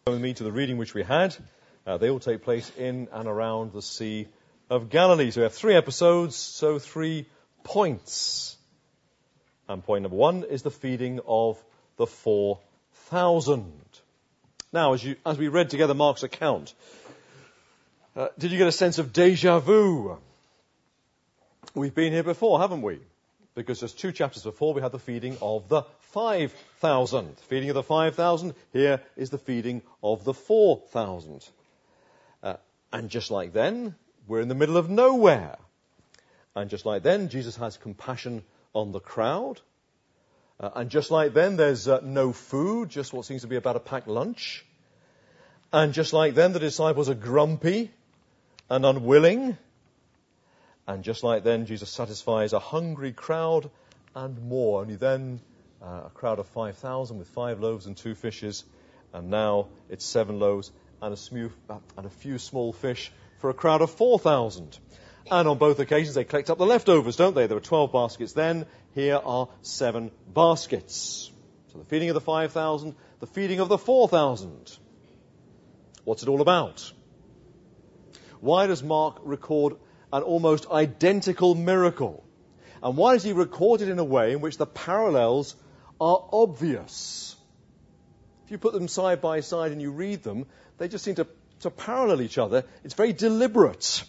With me to the reading which we had. They all take place in and around the Sea of Galilee. So we have 3 episodes, so 3 points. And point number 1 is the feeding of the 4,000. Now, as we read together Mark's account, did you get a sense of déjà vu? We've been here before, haven't we? Because just 2 chapters before we had the feeding of the 5,000. Feeding of the 5,000, here is the feeding of the 4,000. And just like then, we're in the middle of nowhere. And just like then, Jesus has compassion on the crowd. And just like then, there's no food, just what seems to be about a packed lunch. And just like then, the disciples are grumpy and unwilling. And just like then, Jesus satisfies a hungry crowd and more. Only then, a crowd of 5,000 with 5 loaves and 2 fishes. And now it's 7 loaves and a few small fish for a crowd of 4,000. And on both occasions, they collect up the leftovers, don't they? There were 12 baskets then. Here are 7 baskets. So the feeding of the 5,000, the feeding of the 4,000. What's it all about? Why does Mark record an almost identical miracle? And why does he record it in a way in which the parallels are obvious? If you put them side by side and you read them, they just seem to parallel each other. It's very deliberate.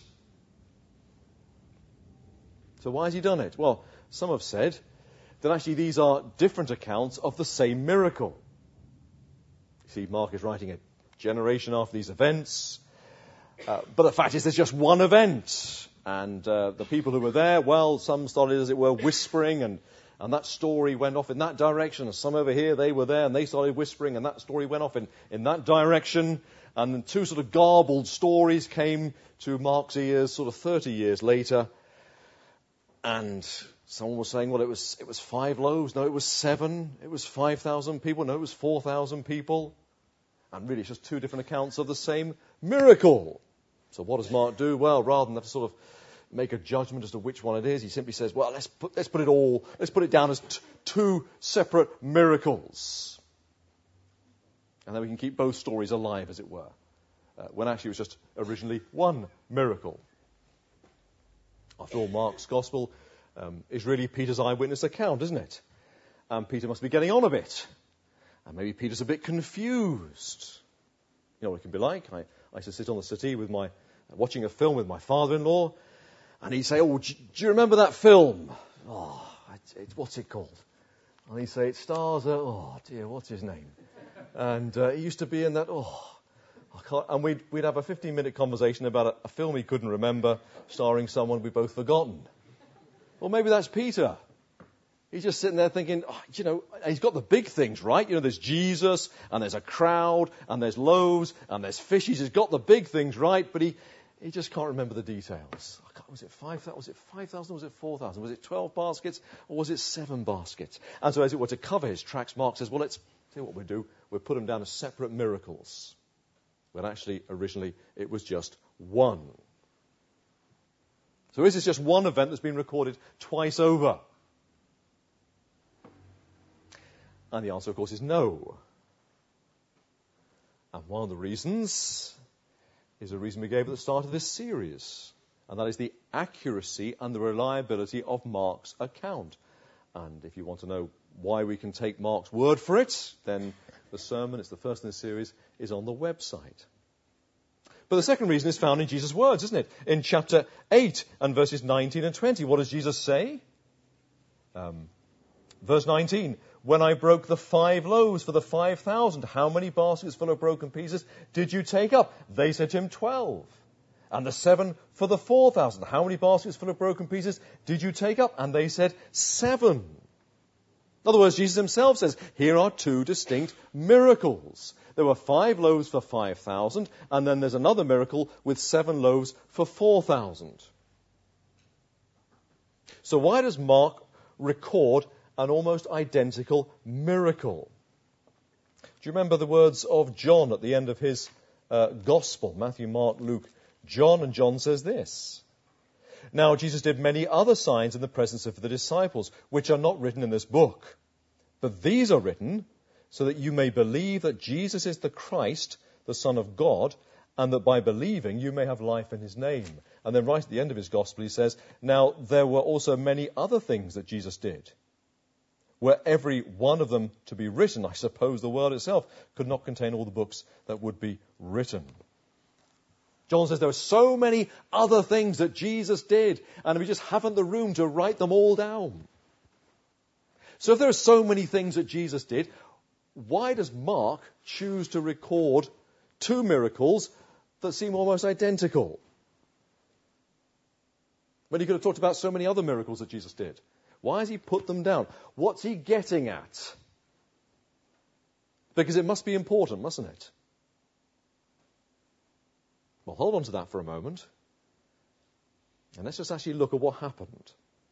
So why has he done it? Well, some have said that actually these are different accounts of the same miracle. You see, Mark is writing a generation after these events. But the fact is there's just one event. And the people who were there, well, some started, as it were, whispering, and that story went off in that direction. And some over here, they were there, and they started whispering, and that story went off in that direction. And then 2 sort of garbled stories came to Mark's ears sort of 30 years later. And someone was saying, well, it was 5 loaves. No, it was 7. It was 5,000 people. No, it was 4,000 people. And really, it's just 2 different accounts of the same miracle. So what does Mark do? Well, rather than have to sort of make a judgment as to which one it is, he simply says, well, let's put it down as 2 separate miracles. And then we can keep both stories alive, as it were, when actually it was just originally 1 miracle. After all, Mark's gospel is really Peter's eyewitness account, isn't it? And Peter must be getting on a bit. And maybe Peter's a bit confused. You know what it can be like? I used to sit on the settee watching a film with my father-in-law, and he'd say, oh, do you remember that film? Oh, what's it called? And he'd say, it stars, oh dear, what's his name? And he used to be in that, I can't, and we'd have a 15-minute conversation about a film he couldn't remember, starring someone we'd both forgotten. Well, maybe that's Peter. He's just sitting there thinking, he's got the big things, right? There's Jesus, and there's a crowd, and there's loaves, and there's fish. He's got the big things right, but he just can't remember the details. Was it 5,000? Was it 5,000? Was it 4,000? Was it 12 baskets? Or was it 7 baskets? And so as it were, to cover his tracks, Mark says, well, let's see what we'll do. We'll put them down as separate miracles. When actually, originally, it was just 1. So is this just one event that's been recorded twice over? And the answer, of course, is no. And one of the reasons is a reason we gave at the start of this series. And that is the accuracy and the reliability of Mark's account. And if you want to know why we can take Mark's word for it, then the sermon, it's the first in the series, is on the website. But the second reason is found in Jesus' words, isn't it? In chapter 8 and verses 19 and 20, what does Jesus say? Verse 19, when I broke the 5 loaves for the 5,000, how many baskets full of broken pieces did you take up? They said to him, 12. And the 7 for the 4,000, how many baskets full of broken pieces did you take up? And they said, 7. In other words, Jesus himself says, here are 2 distinct miracles. There were 5 loaves for 5,000, and then there's another miracle with 7 loaves for 4,000. So why does Mark record an almost identical miracle? Do you remember the words of John at the end of his gospel? Matthew, Mark, Luke, John. And John says this. Now Jesus did many other signs in the presence of the disciples, which are not written in this book. But these are written so that you may believe that Jesus is the Christ, the Son of God, and that by believing you may have life in his name. And then right at the end of his gospel he says, now there were also many other things that Jesus did. Were every one of them to be written, I suppose the world itself could not contain all the books that would be written. John says there are so many other things that Jesus did, and we just haven't the room to write them all down. So if there are so many things that Jesus did, why does Mark choose to record two miracles that seem almost identical? When he could have talked about so many other miracles that Jesus did. Why has he put them down? What's he getting at? Because it must be important, mustn't it? Well, hold on to that for a moment. And let's just actually look at what happened.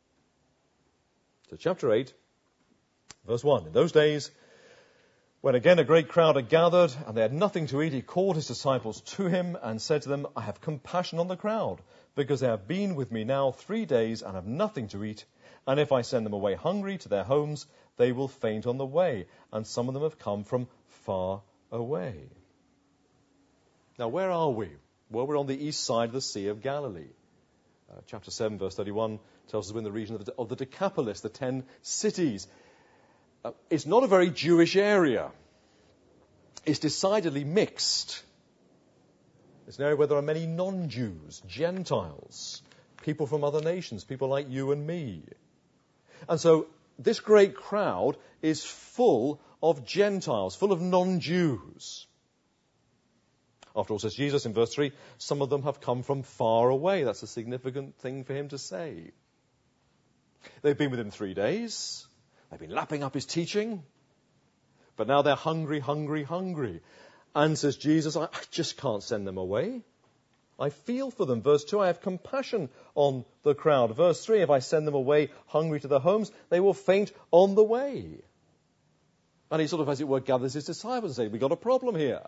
So chapter 8, verse 1. In those days, when again a great crowd had gathered, and they had nothing to eat, he called his disciples to him and said to them, I have compassion on the crowd, because they have been with me now 3 days and have nothing to eat. And if I send them away hungry to their homes, they will faint on the way. And some of them have come from far away. Now, where are we? Well, we're on the east side of the Sea of Galilee. Chapter 7, verse 31 tells us we're in the region of the Decapolis, the 10 cities. It's not a very Jewish area. It's decidedly mixed. It's an area where there are many non-Jews, Gentiles, people from other nations, people like you and me. And so this great crowd is full of Gentiles, full of non-Jews. After all, says Jesus in verse 3, some of them have come from far away. That's a significant thing for him to say. They've been with him 3 days. They've been lapping up his teaching. But now they're hungry, hungry, hungry. And says Jesus, I just can't send them away. I feel for them. Verse 2, I have compassion on the crowd. Verse 3, if I send them away hungry to their homes, they will faint on the way. And he sort of, as it were, gathers his disciples and says, we've got a problem here.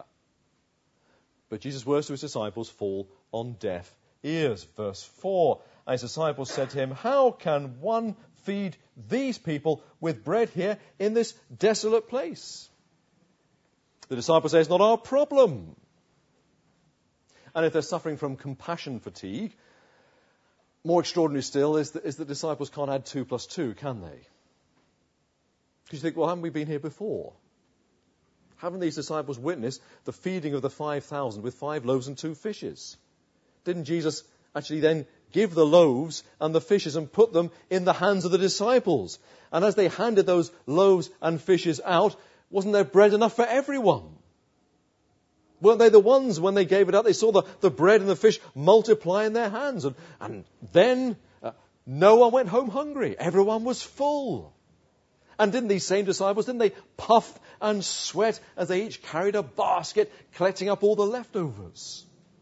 But Jesus' words to his disciples fall on deaf ears. Verse 4, and his disciples said to him, how can one feed these people with bread here in this desolate place? The disciples say, it's not our problem. And if they're suffering from compassion fatigue, more extraordinary still is that disciples can't add 2 plus 2, can they? Because you think, well, haven't we been here before? Haven't these disciples witnessed the feeding of the 5,000 with 5 loaves and 2 fishes? Didn't Jesus actually then give the loaves and the fishes and put them in the hands of the disciples? And as they handed those loaves and fishes out, wasn't there bread enough for everyone? Weren't they the ones, when they gave it out, they saw the bread and the fish multiply in their hands? And then no one went home hungry. Everyone was full. And didn't these same disciples, didn't they puff and sweat as they each carried a basket, collecting up all the leftovers?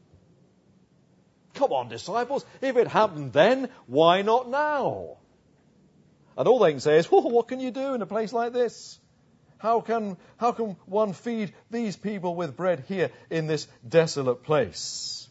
Come on, disciples, if it happened then, why not now? And all they can say is, well, what can you do in a place like this? How can one feed these people with bread here in this desolate place?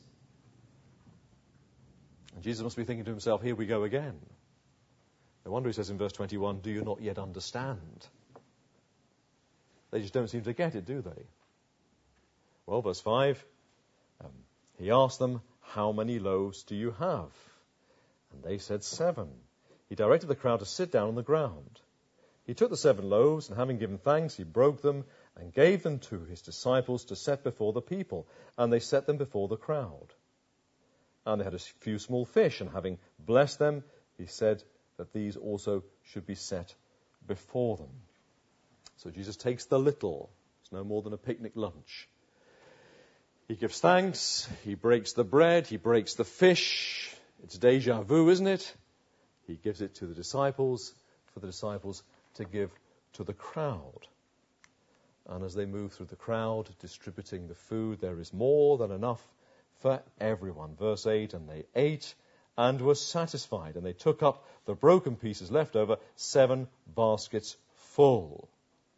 And Jesus must be thinking to himself, here we go again. No wonder he says in verse 21, do you not yet understand? They just don't seem to get it, do they? Well, verse 5, he asked them, how many loaves do you have? And they said 7. He directed the crowd to sit down on the ground. He took the 7 loaves, and having given thanks, he broke them and gave them to his disciples to set before the people. And they set them before the crowd. And they had a few small fish, and having blessed them, he said that these also should be set before them. So Jesus takes the little. It's no more than a picnic lunch. He gives thanks. He breaks the bread. He breaks the fish. It's deja vu, isn't it? He gives it to the disciples, for the disciples to give to the crowd. And as they move through the crowd, distributing the food, there is more than enough for everyone. Verse 8, and they ate and were satisfied, and they took up the broken pieces left over, 7 baskets full.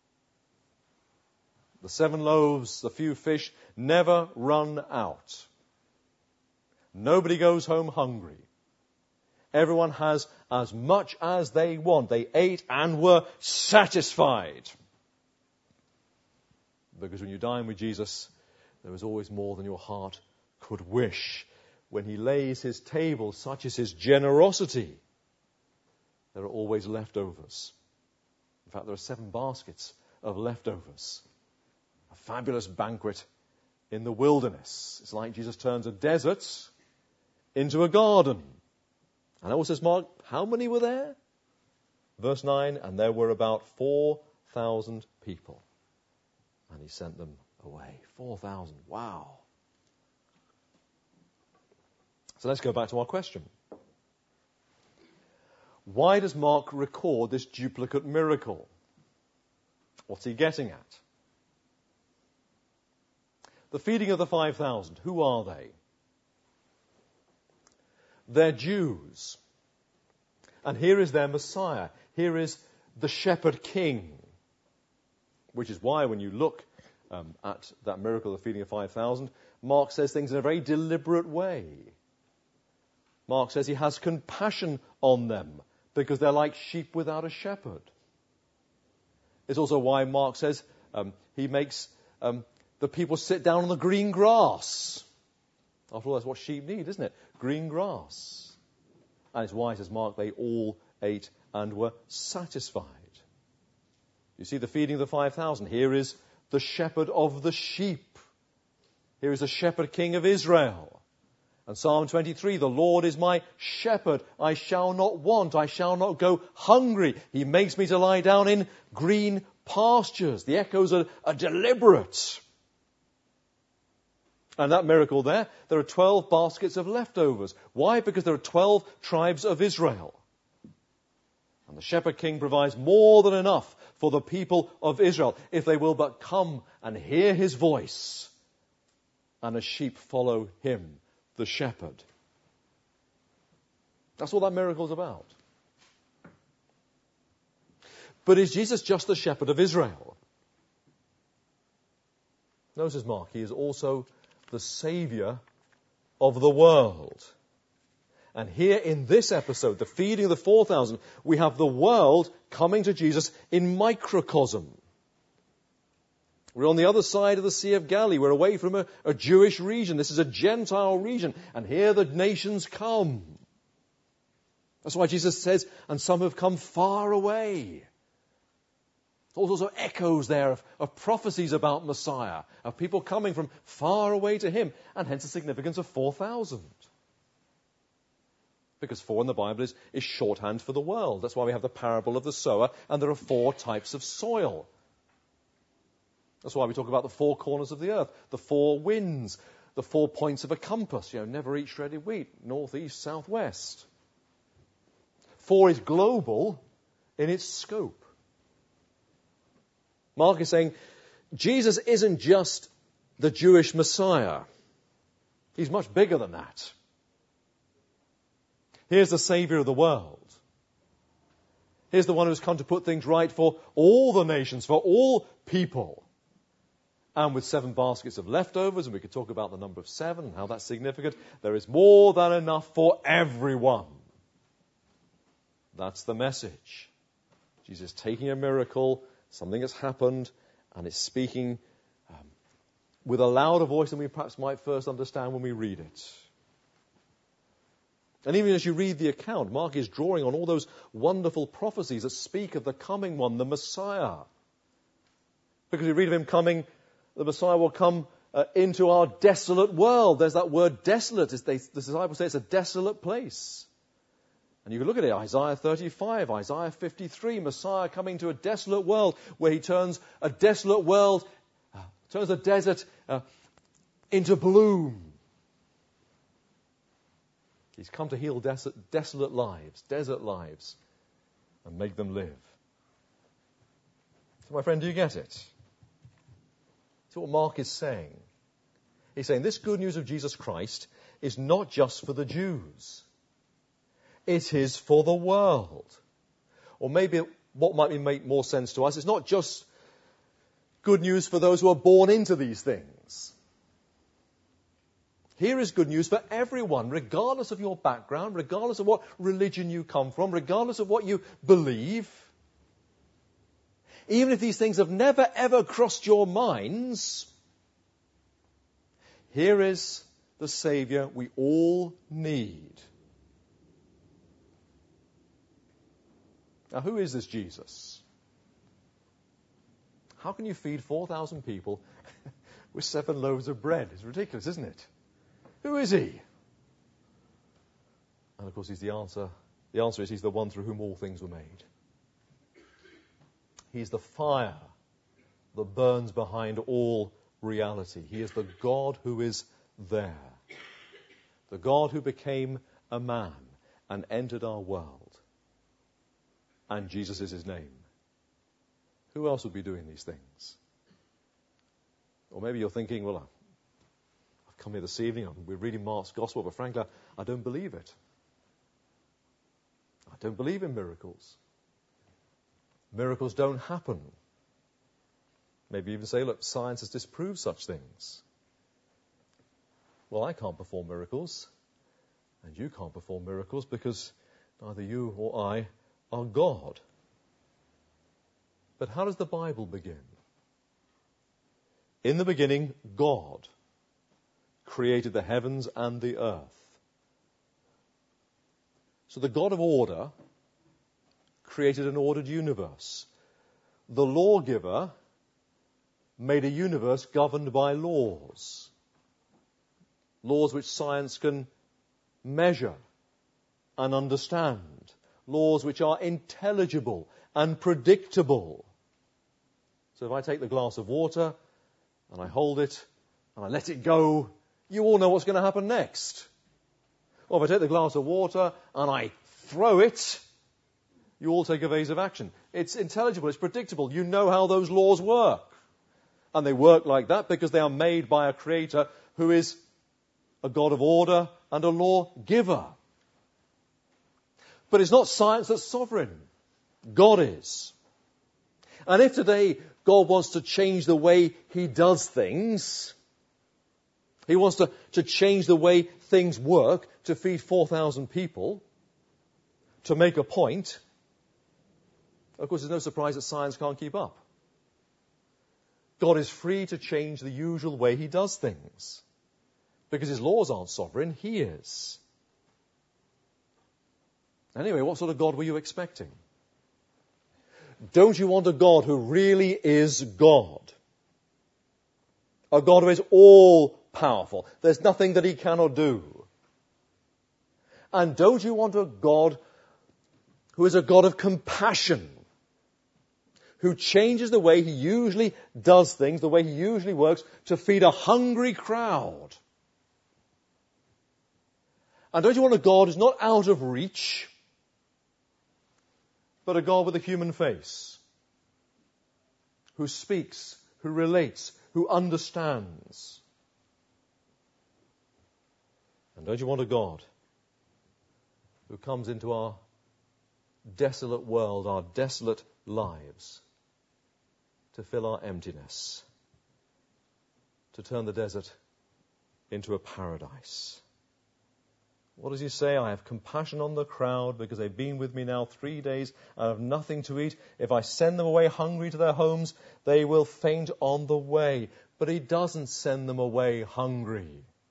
The 7 loaves, the few fish, never run out. Nobody goes home hungry. Everyone has as much as they want. They ate and were satisfied. Because when you dine with Jesus, there is always more than your heart could wish. When he lays his table, such is his generosity, there are always leftovers. In fact, there are 7 baskets of leftovers. A fabulous banquet in the wilderness. It's like Jesus turns a desert into a garden. And it also says, Mark, how many were there? Verse 9, and there were about 4,000 people. And he sent them away. 4,000. Wow. So let's go back to our question. Why does Mark record this duplicate miracle? What's he getting at? The feeding of the 5,000, who are they? They're Jews. And here is their Messiah. Here is the shepherd king. Which is why when you look at that miracle of the feeding of 5,000, Mark says things in a very deliberate way. Mark says he has compassion on them because they're like sheep without a shepherd. It's also why Mark says he makes the people sit down on the green grass. After all, that's what sheep need, isn't it? Green grass. And it's why, says Mark, they all ate and were satisfied. You see the feeding of the 5,000. Here is the shepherd of the sheep. Here is the shepherd king of Israel. And Psalm 23, the Lord is my shepherd. I shall not want. I shall not go hungry. He makes me to lie down in green pastures. The echoes are deliberate. And that miracle there are 12 baskets of leftovers. Why? Because there are 12 tribes of Israel. And the shepherd king provides more than enough for the people of Israel, if they will but come and hear his voice, and as sheep follow him, the shepherd. That's what that miracle is about. But is Jesus just the shepherd of Israel? No, says Mark, he is also the Saviour of the world. And here in this episode, the feeding of the 4,000, we have the world coming to Jesus in microcosm. We're on the other side of the Sea of Galilee. We're away from a Jewish region. This is a Gentile region. And here the nations come. That's why Jesus says, and some have come far away. All sorts of echoes there of prophecies about Messiah, of people coming from far away to him, and hence the significance of 4,000. Because 4 in the Bible is shorthand for the world. That's why we have the parable of the sower, and there are 4 types of soil. That's why we talk about the 4 corners of the earth, the 4 winds, the 4 points of a compass. Never eat shredded wheat, north, east, south, west. 4 is global in its scope. Mark is saying, Jesus isn't just the Jewish Messiah. He's much bigger than that. Here's the Saviour of the world. Here's the one who's come to put things right for all the nations, for all people. And with 7 baskets of leftovers, and we could talk about the number of 7 and how that's significant, there is more than enough for everyone. That's the message. Jesus taking a miracle, something has happened, and it's speaking with a louder voice than we perhaps might first understand when we read it. And even as you read the account, Mark is drawing on all those wonderful prophecies that speak of the coming one, the Messiah. Because we read of him coming, the Messiah will come into our desolate world. There's that word desolate. The disciples say it's a desolate place. And you can look at it, Isaiah 35, Isaiah 53, Messiah coming to a desolate world where he turns a desolate world, turns a desert into bloom. He's come to heal desolate lives, desert lives, and make them live. So my friend, do you get it? See what Mark is saying. He's saying this good news of Jesus Christ is not just for the Jews. It is for the world. Or maybe what might make more sense to us, it's not just good news for those who are born into these things. Here is good news for everyone, regardless of your background, regardless of what religion you come from, regardless of what you believe. Even if these things have never ever crossed your minds, Here is the Saviour we all need. Now, who is this Jesus? How can you feed 4,000 people with 7 loaves of bread? It's ridiculous, isn't it? Who is he? And of course, he's the answer. The answer is he's the one through whom all things were made. He's the fire that burns behind all reality. He is the God who is there. The God who became a man and entered our world. And Jesus is his name. Who else would be doing these things? Or maybe you're thinking, well, I've come here this evening, we're reading Mark's Gospel, but frankly, I don't believe it. I don't believe in miracles. Miracles don't happen. Maybe even say, look, science has disproved such things. Well, I can't perform miracles, and you can't perform miracles because neither you or I are God. But how does the Bible begin? In the beginning, God created the heavens and the earth. So the God of order created an ordered universe. The lawgiver made a universe governed by laws. Laws which science can measure and understand. Laws which are intelligible and predictable. So if I take the glass of water and I hold it and I let it go, you all know what's going to happen next. Or if I take the glass of water and I throw it, you all take evasive action. It's intelligible, it's predictable. You know how those laws work. And they work like that because they are made by a creator who is a God of order and a lawgiver. But it's not science that's sovereign. God is. And if today God wants to change the way he does things, he wants to change the way things work to feed 4,000 people, to make a point, of course, there's no surprise that science can't keep up. God is free to change the usual way he does things. Because his laws aren't sovereign, he is. Anyway, what sort of God were you expecting? Don't you want a God who really is God? A God who is all-powerful. There's nothing that he cannot do. And don't you want a God who is a God of compassion? Who changes the way he usually does things, the way he usually works, to feed a hungry crowd? And don't you want a God who's not out of reach, but a God with a human face, who speaks, who relates, who understands? And don't you want a God who comes into our desolate world, our desolate lives, to fill our emptiness, to turn the desert into a paradise? What does he say? I have compassion on the crowd because they've been with me now 3 days and have nothing to eat. If I send them away hungry to their homes, they will faint on the way. But he doesn't send them away hungry.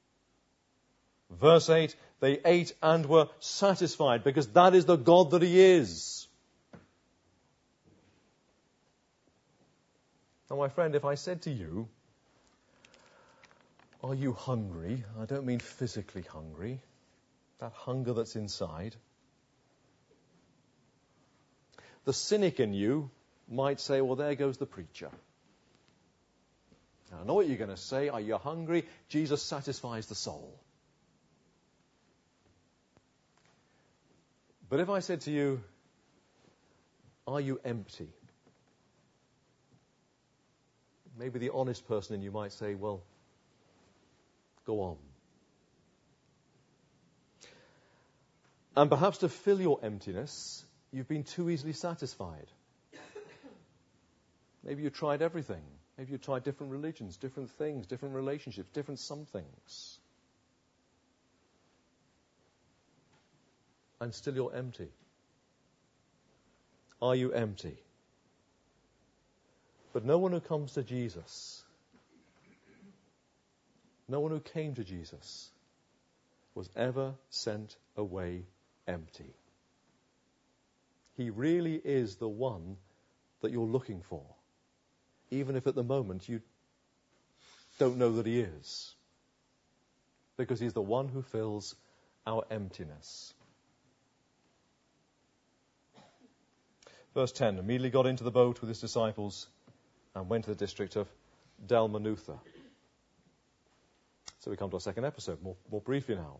Verse 8, they ate and were satisfied because that is the God that he is. Now, my friend, if I said to you, are you hungry? I don't mean physically hungry. That hunger that's inside. The cynic in you might say, well, there goes the preacher. Now, I know what you're going to say. Are you hungry? Jesus satisfies the soul. But if I said to you, are you empty? Maybe the honest person in you might say, well, go on. And perhaps to fill your emptiness, you've been too easily satisfied. Maybe you tried everything. Maybe you tried different religions, different things, different relationships, different somethings. And still you're empty. Are you empty? But no one who comes to Jesus No one who came to Jesus was ever sent away empty. He really is the one that you're looking for, even if at the moment you don't know that he is, because he's the one who fills our emptiness. Verse 10, immediately got into the boat with his disciples and went to the district of Dalmanutha. So we come to our second episode, more briefly now.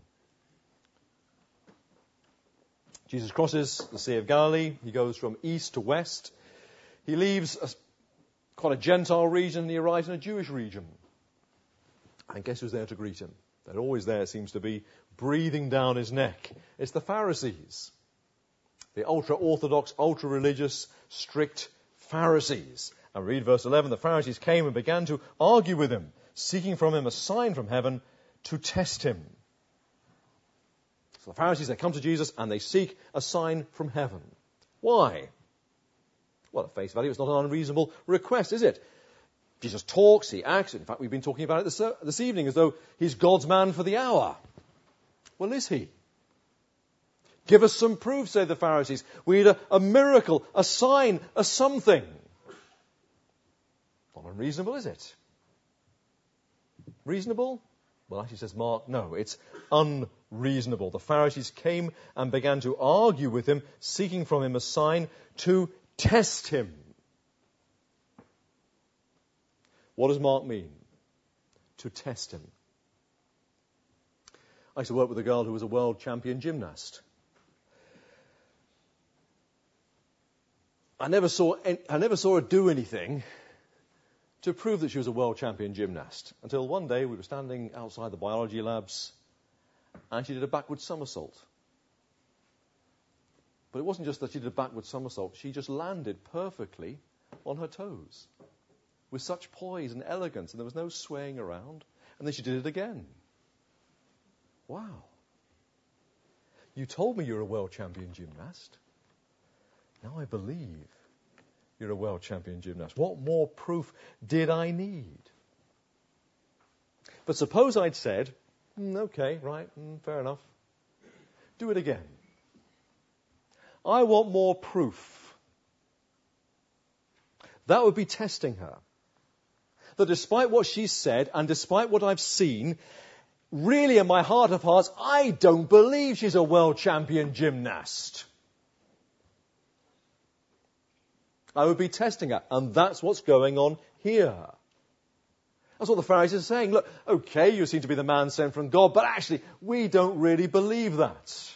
Jesus crosses the Sea of Galilee. He goes from east to west. He leaves quite a Gentile region and he arrives in a Jewish region. And guess who's there to greet him? They're always there, it seems to be, breathing down his neck. It's the Pharisees. The ultra-orthodox, ultra-religious, strict Pharisees. And read verse 11. The Pharisees came and began to argue with him, seeking from him a sign from heaven to test him. So the Pharisees, they come to Jesus and they seek a sign from heaven. Why? Well, at face value, it's not an unreasonable request, is it? Jesus talks, he acts. In fact, we've been talking about it this evening as though he's God's man for the hour. Well, is he? Give us some proof, say the Pharisees. We need a miracle, a sign, a something. Not unreasonable, is it? Reasonable? Well, actually says Mark, no, it's unreasonable. The Pharisees came and began to argue with him, seeking from him a sign to test him. What does Mark mean? To test him. I used to work with a girl who was a world champion gymnast. I never saw her do anything to prove that she was a world champion gymnast until one day we were standing outside the biology labs and she did a backward somersault. But it wasn't just that she did a backward somersault, she just landed perfectly on her toes with such poise and elegance, and there was no swaying around. And then she did it again. Wow. You told me you're a world champion gymnast. Now I believe you're a world champion gymnast. What more proof did I need? But suppose I'd said, okay, right, fair enough. Do it again. I want more proof. That would be testing her. That despite what she said and despite what I've seen, really in my heart of hearts, I don't believe she's a world champion gymnast. I would be testing her. And that's what's going on here. That's what the Pharisees are saying. Look, okay, you seem to be the man sent from God, but actually, we don't really believe that.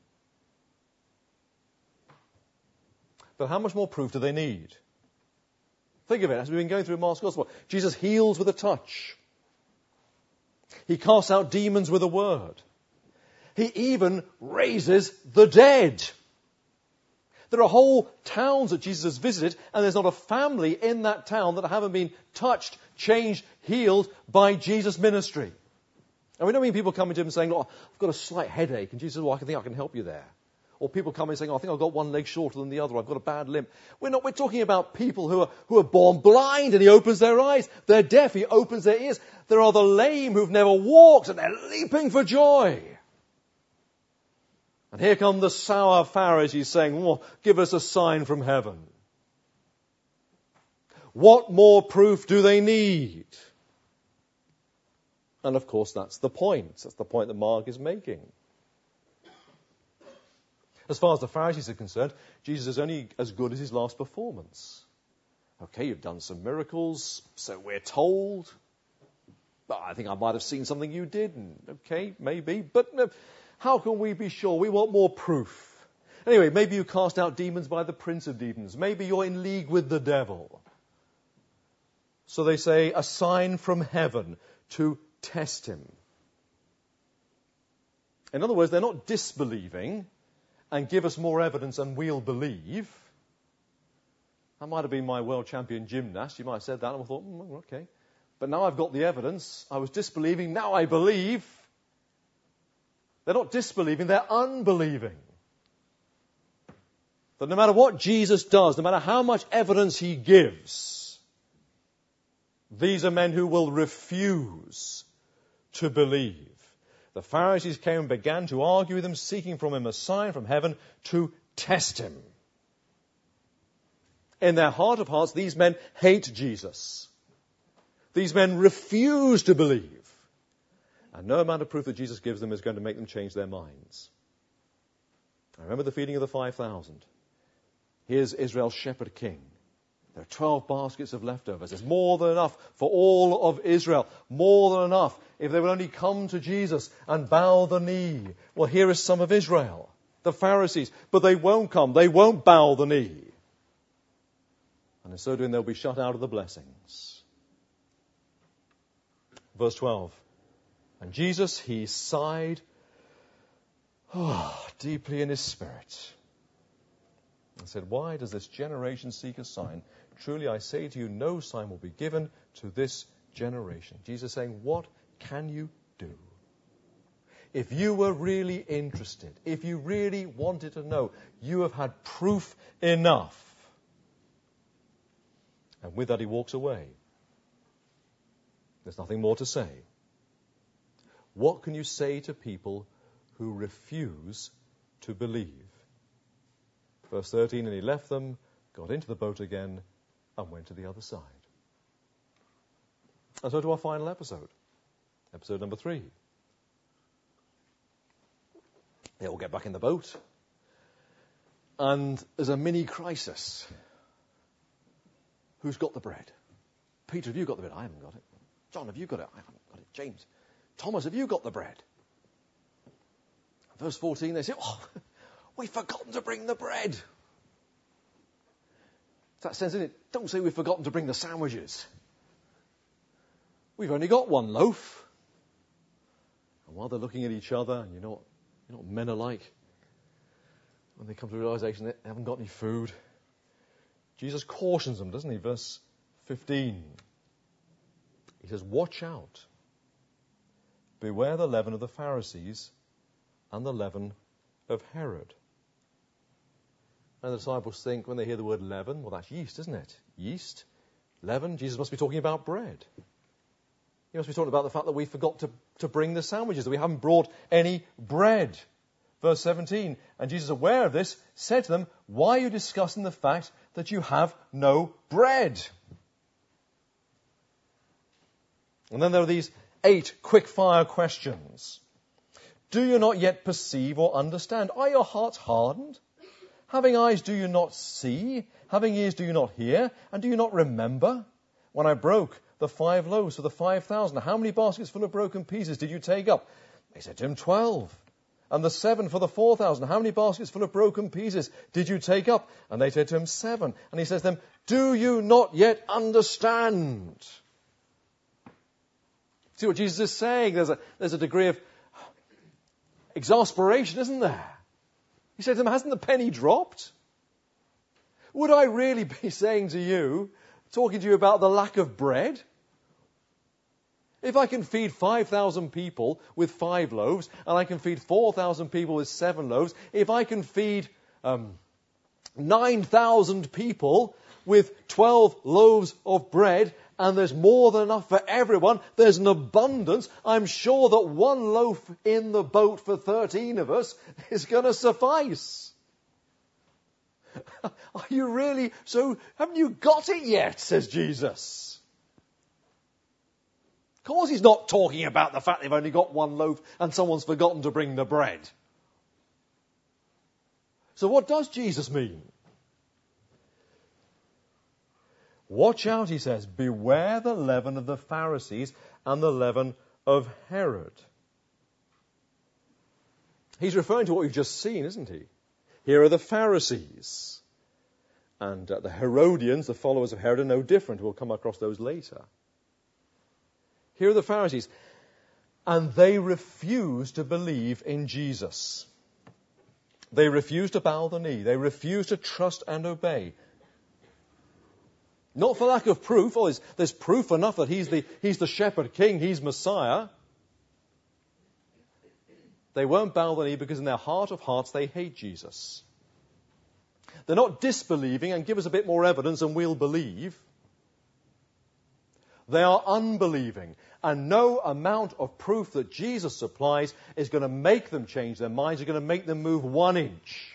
But how much more proof do they need? Think of it, as we've been going through Mark's Gospel. Jesus heals with a touch. He casts out demons with a word. He even raises the dead. There are whole towns that Jesus has visited, and there's not a family in that town that haven't been touched, changed, healed by Jesus' ministry. And we don't mean people coming to him saying, "Oh, I've got a slight headache," and Jesus says, "Well, I think I can help you there." Or people coming saying, "Oh, I think I've got one leg shorter than the other, I've got a bad limp." We're talking about people who are born blind and he opens their eyes. They're deaf, he opens their ears. There are the lame who've never walked and they're leaping for joy. And here come the sour Pharisees saying, "Oh, give us a sign from heaven." What more proof do they need? And of course, that's the point. That's the point that Mark is making. As far as the Pharisees are concerned, Jesus is only as good as his last performance. Okay, you've done some miracles, so we're told. But I think I might have seen something you did. Okay, maybe. But how can we be sure? We want more proof. Anyway, maybe you cast out demons by the prince of demons. Maybe you're in league with the devil. So they say, a sign from heaven to test him. In other words, they're not disbelieving and give us more evidence and we'll believe. That might have been my world champion gymnast. You might have said that and I thought, okay. But now I've got the evidence. I was disbelieving, now I believe. They're not disbelieving, they're unbelieving. That no matter what Jesus does, no matter how much evidence he gives, these are men who will refuse to believe. The Pharisees came and began to argue with him, seeking from him a sign from heaven to test him. In their heart of hearts, these men hate Jesus. These men refuse to believe. And no amount of proof that Jesus gives them is going to make them change their minds. I remember the feeding of the 5,000. Here's Israel's shepherd king. There are 12 baskets of leftovers. There's more than enough for all of Israel. More than enough if they will only come to Jesus and bow the knee. Well, here is some of Israel, the Pharisees. But they won't come. They won't bow the knee. And in so doing, they'll be shut out of the blessings. Verse 12. And Jesus, he sighed deeply in his spirit and said, why does this generation seek a sign? Truly I say to you, no sign will be given to this generation. Jesus saying, what can you do? If you were really interested, if you really wanted to know, you have had proof enough. And with that he walks away. There's nothing more to say. What can you say to people who refuse to believe? Verse 13, and he left them, got into the boat again, and went to the other side. And so to our final episode. Episode number 3. They all get back in the boat. And there's a mini crisis. Who's got the bread? Peter, have you got the bread? I haven't got it. John, have you got it? I haven't got it. James, Thomas, have you got the bread? Verse 14, they say, we've forgotten to bring the bread. It's that sense, isn't it? Don't say we've forgotten to bring the sandwiches. We've only got one loaf. And while they're looking at each other, and you know what men are like, when they come to the realization that they haven't got any food, Jesus cautions them, doesn't he? Verse 15. He says, watch out. Beware the leaven of the Pharisees and the leaven of Herod. And the disciples think, when they hear the word leaven, well, that's yeast, isn't it? Yeast, leaven, Jesus must be talking about bread. He must be talking about the fact that we forgot to bring the sandwiches, that we haven't brought any bread. Verse 17, and Jesus, aware of this, said to them, why are you discussing the fact that you have no bread? And then there are these 8 quick-fire questions. Do you not yet perceive or understand? Are your hearts hardened? Having eyes, do you not see? Having ears, do you not hear? And do you not remember? When I broke the 5 loaves for the 5,000, how many baskets full of broken pieces did you take up? They said to him, 12. And the 7 for the 4,000, how many baskets full of broken pieces did you take up? And they said to him, 7. And he says to them, do you not yet understand? See what Jesus is saying? There's a degree of exasperation, isn't there? He said to them, hasn't the penny dropped? Would I really be saying to you, talking to you about the lack of bread? If I can feed 5,000 people with 5 loaves, and I can feed 4,000 people with 7 loaves, if I can feed 9,000 people with 12 loaves of bread, and there's more than enough for everyone, there's an abundance, I'm sure that 1 loaf in the boat for 13 of us is going to suffice. Are you really? So haven't you got it yet, says Jesus. Of course he's not talking about the fact they've only got 1 loaf and someone's forgotten to bring the bread. So what does Jesus mean? Watch out, he says, beware the leaven of the Pharisees and the leaven of Herod. He's referring to what we've just seen, isn't he? Here are the Pharisees. And the Herodians, the followers of Herod, are no different. We'll come across those later. Here are the Pharisees. And they refuse to believe in Jesus. They refuse to bow the knee. They refuse to trust and obey. Not for lack of proof. Oh, there's proof enough that he's the shepherd king, he's Messiah. They won't bow the knee because in their heart of hearts they hate Jesus. They're not disbelieving and give us a bit more evidence and we'll believe. They are unbelieving. And no amount of proof that Jesus supplies is going to make them change their minds, is going to make them move 1 inch.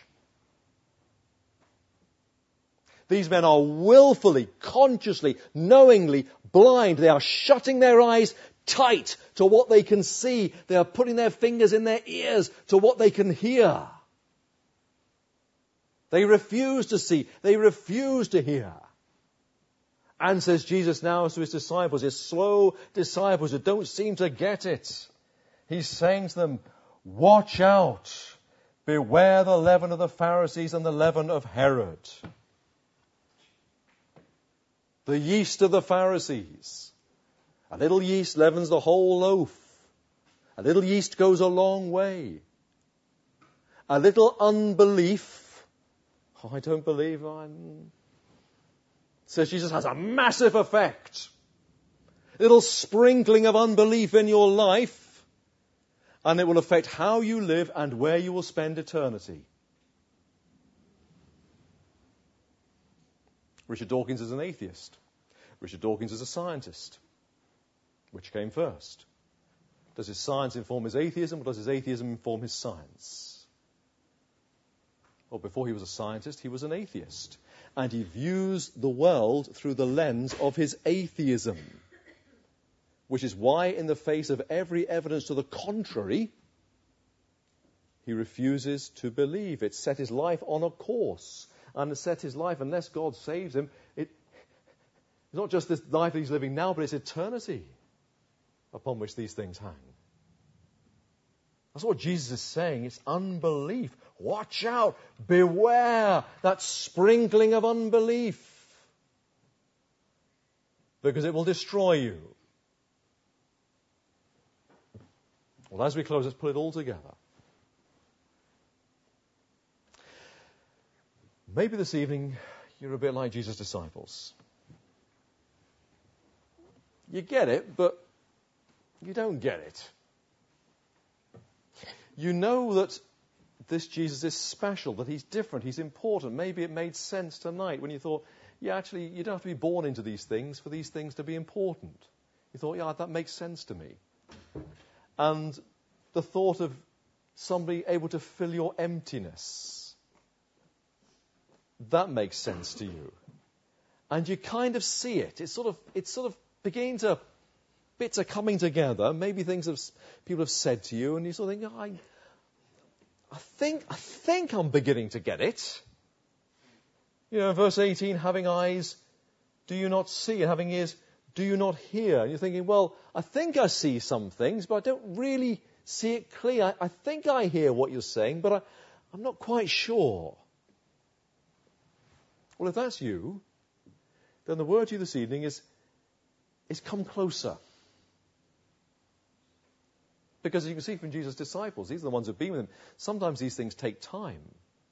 These men are willfully, consciously, knowingly blind. They are shutting their eyes tight to what they can see. They are putting their fingers in their ears to what they can hear. They refuse to see. They refuse to hear. And says Jesus now to his disciples, his slow disciples who don't seem to get it. He's saying to them, watch out. Beware the leaven of the Pharisees and the leaven of Herod. The yeast of the Pharisees. A little yeast leavens the whole loaf. A little yeast goes a long way. A little unbelief. Oh, I don't believe says Jesus, has a massive effect. A little sprinkling of unbelief in your life, and it will affect how you live and where you will spend eternity. Richard Dawkins is an atheist. Richard Dawkins is a scientist. Which came first? Does his science inform his atheism, or does his atheism inform his science? Well, before he was a scientist, he was an atheist. And he views the world through the lens of his atheism. Which is why, in the face of every evidence to the contrary, he refuses to believe. It set his life on a course. And it set his life, unless God saves him, it's not just this life that he's living now, but it's eternity upon which these things hang. That's what Jesus is saying. It's unbelief. Watch out. Beware that sprinkling of unbelief. Because it will destroy you. Well, as we close, let's put it all together. Maybe this evening you're a bit like Jesus' disciples. You get it, but you don't get it. You know that this Jesus is special, that he's different, he's important. Maybe it made sense tonight when you thought, yeah, actually, you don't have to be born into these things for these things to be important. You thought, yeah, that makes sense to me. And the thought of somebody able to fill your emptiness, that makes sense to you. And you kind of see it. It's sort of beginning to, bits are coming together. Maybe people have said to you, and you sort of think, oh, I think I'm beginning to get it. You know, verse 18, having eyes, do you not see? And having ears, do you not hear? And you're thinking, well, I think I see some things, but I don't really see it clear. I think I hear what you're saying, but I'm not quite sure. Well, if that's you, then the word to you this evening is come closer. Because as you can see from Jesus' disciples, these are the ones who've been with him. Sometimes these things take time.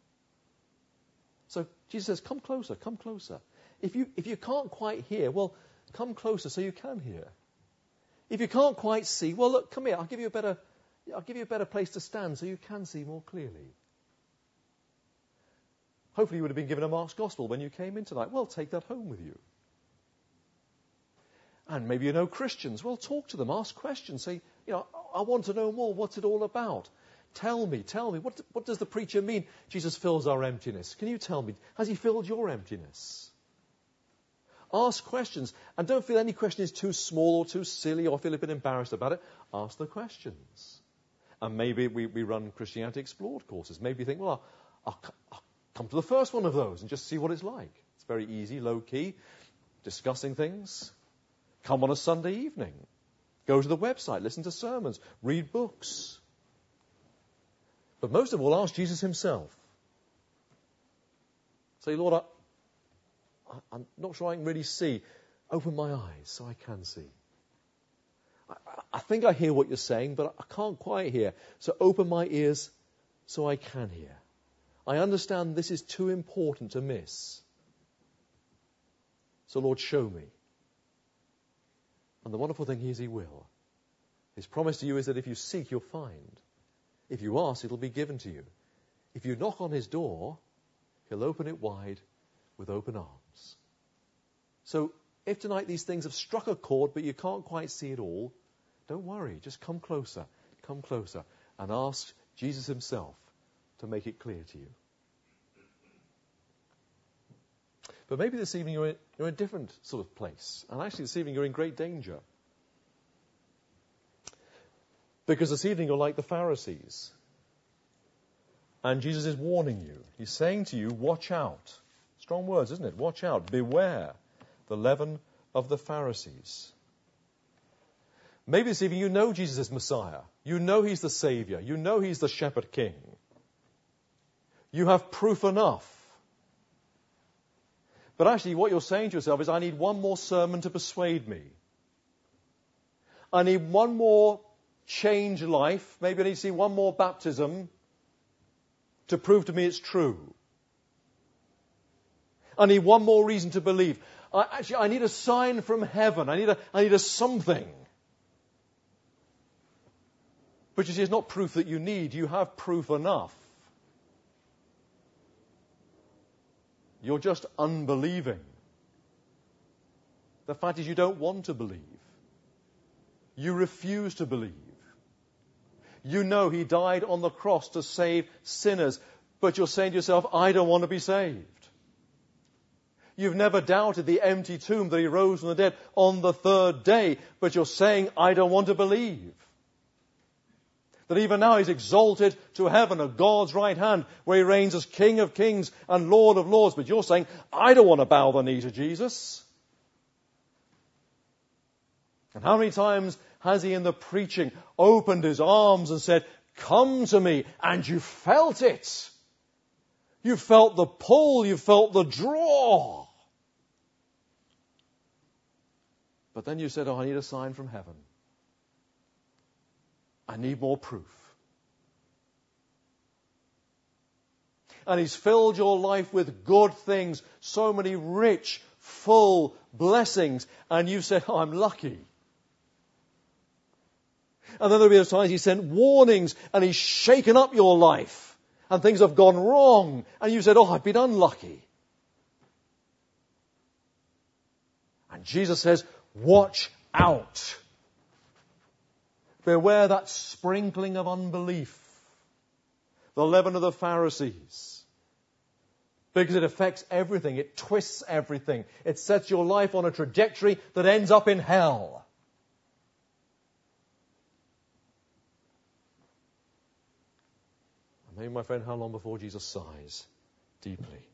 So Jesus says, come closer, come closer. If you can't quite hear, well, come closer so you can hear. If you can't quite see, well, look, come here, I'll give you a better place to stand so you can see more clearly. Hopefully you would have been given a Mark's Gospel when you came in tonight. Well, take that home with you. And maybe you know Christians. Well, talk to them, ask questions. Say, I want to know more. What's it all about? Tell me. What does the preacher mean? Jesus fills our emptiness. Can you tell me? Has he filled your emptiness? Ask questions. And don't feel any question is too small or too silly or feel a bit embarrassed about it. Ask the questions. And maybe we run Christianity Explored courses. Maybe you think, well, I'll come to the first one of those and just see what it's like. It's very easy, low-key, discussing things. Come on a Sunday evening. Go to the website, listen to sermons, read books. But most of all, ask Jesus himself. Say, Lord, I'm not sure I can really see. Open my eyes so I can see. I think I hear what you're saying, but I can't quite hear. So open my ears so I can hear. I understand this is too important to miss. So Lord, show me. And the wonderful thing is he will. His promise to you is that if you seek, you'll find. If you ask, it'll be given to you. If you knock on his door, he'll open it wide with open arms. So If tonight these things have struck a chord, but you can't quite see it all, don't worry. Just come closer, and ask Jesus himself to make it clear to you. But maybe this evening you're in a different sort of place. And actually this evening you're in great danger. Because this evening you're like the Pharisees. And Jesus is warning you. He's saying to you, watch out. Strong words, isn't it? Watch out. Beware the leaven of the Pharisees. Maybe this evening you know Jesus is Messiah. You know he's the Saviour. You know he's the Shepherd King. You have proof enough. But actually what you're saying to yourself is, I need one more sermon to persuade me. I need one more changed life. Maybe I need to see one more baptism to prove to me it's true. I need one more reason to believe. I need a sign from heaven. I need a something. But you see, it's not proof that you need. You have proof enough. You're just unbelieving. The fact is you don't want to believe. You refuse to believe. You know he died on the cross to save sinners, but you're saying to yourself, I don't want to be saved. You've never doubted the empty tomb that he rose from the dead on the third day, but you're saying, I don't want to believe. That even now he's exalted to heaven at God's right hand, where he reigns as King of kings and Lord of lords. But you're saying, I don't want to bow the knee to Jesus. And how many times has he in the preaching opened his arms and said, come to me, and you felt it. You felt the pull, you felt the draw. But then you said, I need a sign from heaven. I need more proof. And he's filled your life with good things, so many rich, full blessings, and you said, I'm lucky. And then there'll be those times he sent warnings and he's shaken up your life and things have gone wrong and you said, I've been unlucky. And Jesus says, watch out. Beware that sprinkling of unbelief, the leaven of the Pharisees, because it affects everything. It twists everything. It sets your life on a trajectory that ends up in hell. And maybe, my friend, how long before Jesus sighs deeply?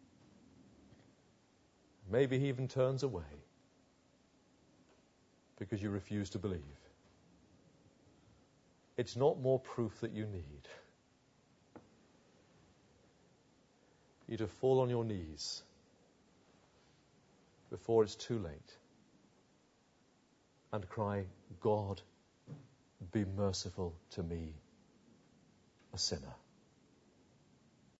Maybe he even turns away because you refuse to believe. It's not more proof that you need. You to fall on your knees before it's too late and cry, God, be merciful to me, a sinner.